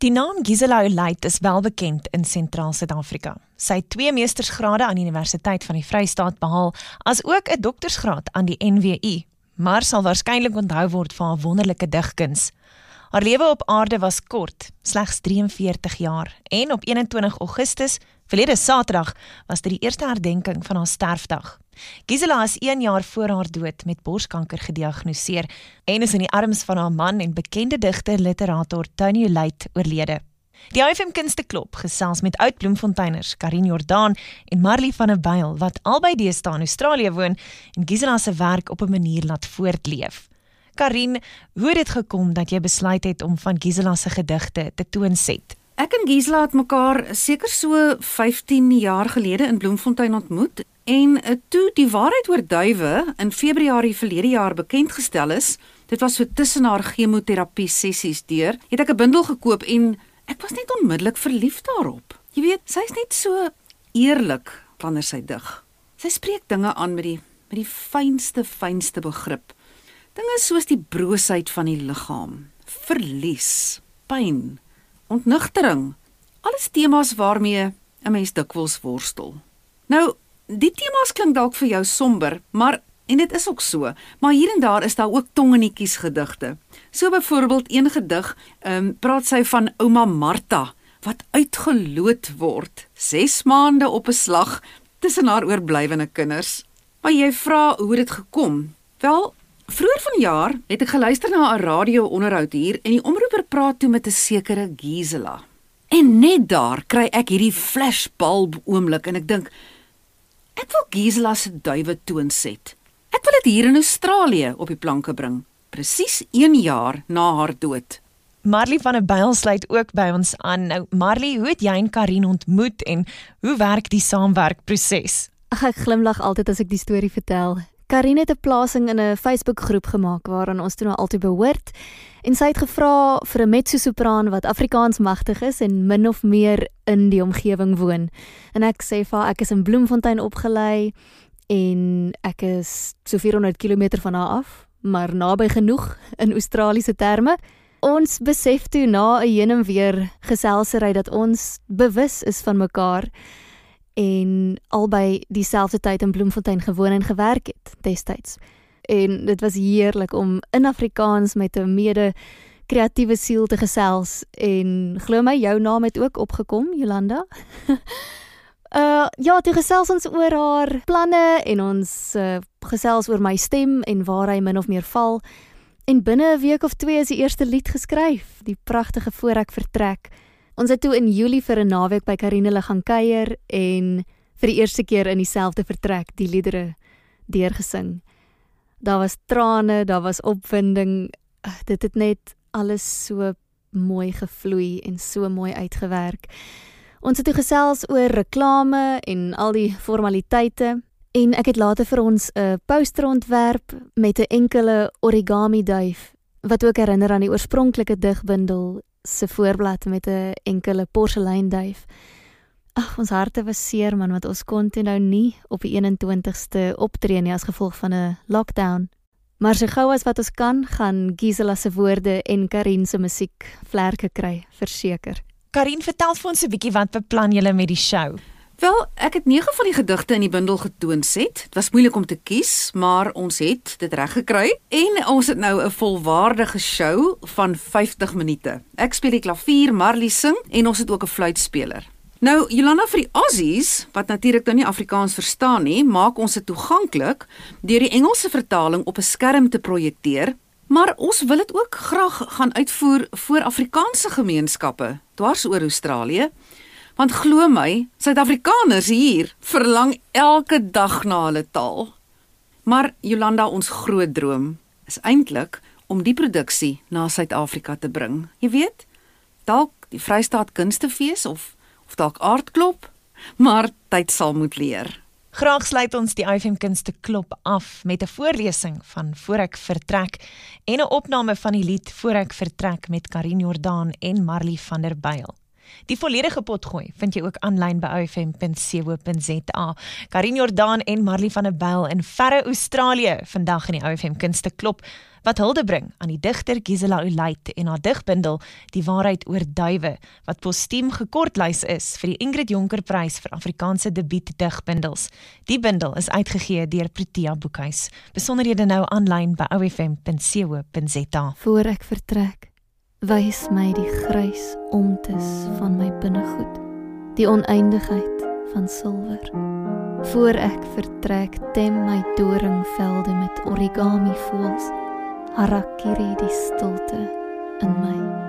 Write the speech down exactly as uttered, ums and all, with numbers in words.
Die naam Gisela Ouleit is wel bekend in Sentraal Suid-Afrika. Sy het twee meestersgrade aan die Universiteit van die Vrystaat behaal, as ook 'n doktorsgraad aan die N W U, maar sal waarskynlik onthou word vir haar wonderlike digkuns. Haar lewe op aarde was kort, slegs drieënveertig jaar, en op eenentwintig Augustus, verlede Saterdag, was dit die eerste herdenking van haar sterfdag. Gisela is een jaar voor haar dood met borskanker gediagnoseer en is in die arms van haar man en bekende digter literator Tony Ouleit oorlede. Die I F M Kunsteklop gesels met oud-Bloemfonteiners Karin Jordaan en Marlie van der Byl, wat albei deesdae in Australië woon en Gisela se werk op 'n manier laat voortleef. Karin, hoe het dit gekom dat jy besluit het om van Gisela se gedigte te toonset? Ek en Gisela het mekaar seker so vyftien jaar gelede in Bloemfontein ontmoet en toe die waarheid oor duwe in Februarie verlede jaar bekend gestel is, dit was so tussen haar chemoterapie sessies deur, het ek 'n bundel gekoop en ek was net onmiddellik verlief daarop. Jy weet, sy is net so eerlik wanneer sy dig. Sy spreek dinge aan met die, met die fynste, fynste begrip. Dinge soos die broosheid van die liggaam, verlies, pyn, ontnugtering, alles temas waarmee 'n mens dikwels worstel. Nou, die temas klink dalk vir jou somber, maar, en dit is ook so, maar hier en daar is daar ook tongeniekies gedigte. So byvoorbeeld een gedig, um, praat sy van ouma Martha, wat uitgeloot word, ses maande op 'n slag, tussen haar oorblywende kinders. Maar jy vra hoe dit gekom? Wel, vroeër vanjaar het ek geluister na 'n radio-onderhoud hier en die omroeper praat toe met 'n sekere Gisela. En net daar kry ek hierdie flashbulb oomblik en ek dink, ek wil Gisela se duiwe toonset. Ek wil dit hier in Australië op die planke bring, presies een jaar na haar dood. Marlie van der Byl sluit ook by ons aan. Nou, Marlie, hoe het jy en Karin ontmoet en hoe werk die saamwerkproses? Ag, ek glimlag altyd as ek die storie vertel. Karin het 'n plasing in 'n Facebookgroep gemaak waaraan ons toe nou altyd behoort en sy het gevra vir 'n mezzo-sopraan wat Afrikaans magtig is en min of meer in die omgewing woon. En ek sê vir haar, ek is in Bloemfontein opgelei en ek is so vierhonderd kilometer van haar af, maar naby genoeg in Australiese terme. Ons besef toe na 'n heen en weer geselsery dat ons bewus is van mekaar en albei dieselfde tyd in Bloemfontein gewoon en gewerk het destyds. En dit was heerlik om in Afrikaans met 'n mede kreatiewe siel te gesels en glo my, jou naam het ook opgekom, Jolanda. uh, ja, toe gesels ons oor haar planne en ons uh, gesels oor my stem en waar hy min of meer val. En binne 'n week of twee is die eerste lied geskryf, die pragtige Voor ek vertrek. Ons het toe in Julie vir 'n naweek by Karin hulle gaan kuier en vir die eerste keer in dieselfde vertrek die liedere deurgesing. Daar was trane, daar was opwinding, dit het net alles so mooi gevloei en so mooi uitgewerk. Ons het toe gesels oor reklame en al die formaliteite en ek het later vir ons 'n poster ontwerp met 'n enkele origami duif wat ook herinner aan die oorspronklike digbundel se voorblad met 'n enkele porseleinduif. Ag, ons harte was seer man, want ons kon toe nou nie op die eenentwintigste optree nie as gevolg van 'n lockdown. Maar so gou as wat ons kan, gaan Gisela se woorde en Karin se musiek vlerke kry, verseker. Karin, vertel vir ons 'n bietjie wat beplan julle met die show? Wel, ek het nege van die gedigte in die bundel getoonset. Het was moeilik om te kies, maar ons het dit reg gekry. En ons het nou 'n volwaardige show van vyftig minute. Ek speel die klavier, Marlie sing en ons het ook 'n fluitspeler. Nou, Jolanda, vir die Aussies, wat natuurlik nou nie Afrikaans verstaan nie, maak ons dit toeganklik deur die Engelse vertaling op 'n skerm te projekteer, maar ons wil dit ook graag gaan uitvoer voor Afrikaanse gemeenskappe dwars oor Australië. Want glo my, Suid-Afrikaners hier verlang elke dag na hulle taal. Maar Jolanda, ons groot droom is eintlik om die produksie na Suid-Afrika te bring. Jy weet, dalk die Vrystaat Kunstefees of of dalk aardklop, maar tyd sal moet leer. Graag sluit ons die I F M Kunsteklop af met 'n voorlesing van Voor ek vertrek en 'n opname van die lied Voor ek vertrek met Karin Jordaan en Marlie van der Byl. Die volledige potgooi vind jy ook aanlyn by i f m punt co punt z a. Karin Jordaan en Marlie van der Byl in verre Australië vandag in die I F M Kunsteklop. wat hulde bring aan die digter Gisela Ouleit en haar digbundel Die Waarheid oor Duiwe, wat postuum gekortlys is vir die Ingrid Jonker Prys vir Afrikaanse debuut digbundels. Die bundel is uitgegee deur Protea Boekhuis. Besonderhede nou aanlyn by o f m punt co punt z a. Voor ek vertrek, wys my die grys omtes van my binnegoed, die oneindigheid van silwer. Voor ek vertrek, tem my doringvelde met origami voels, harakiri die stilte in my.